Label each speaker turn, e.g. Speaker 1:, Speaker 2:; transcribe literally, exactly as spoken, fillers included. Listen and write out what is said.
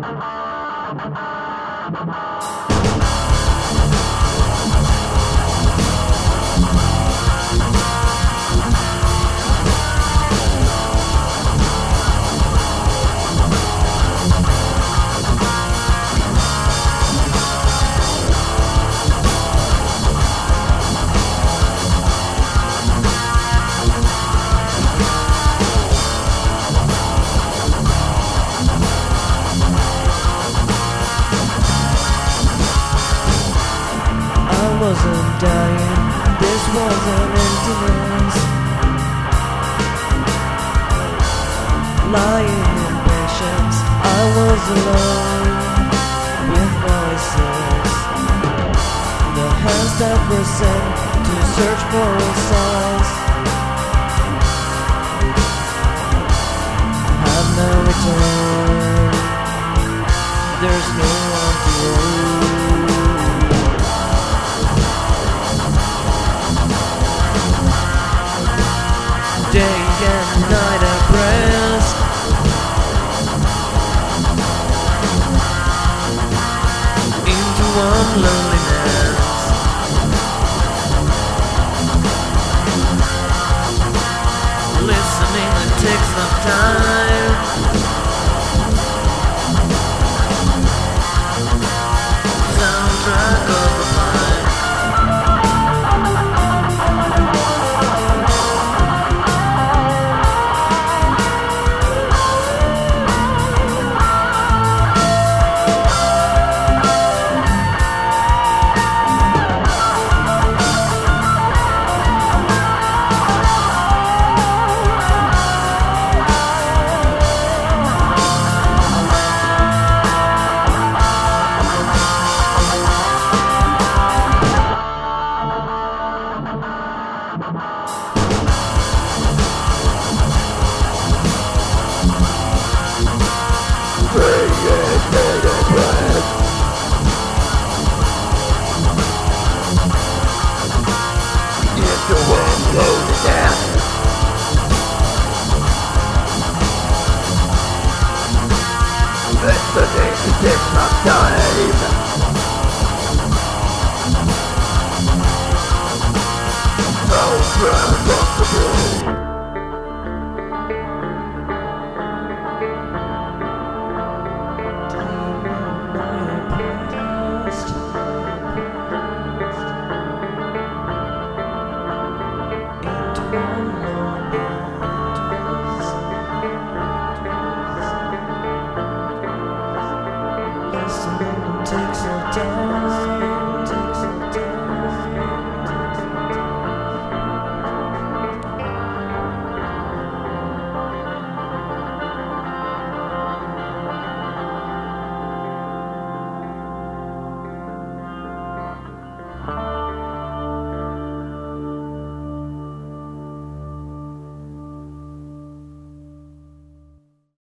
Speaker 1: Wasn't dying, this was an emptiness. Lying in patience, I was alone with voices. The hands that were sent to search for a size have no return. There's no one to hold. Day and night I press into one loneliness. Listening it takes some time. Soundtrack of the mind.
Speaker 2: It's the day to take my time. No friend of the blue.
Speaker 1: Takes a time.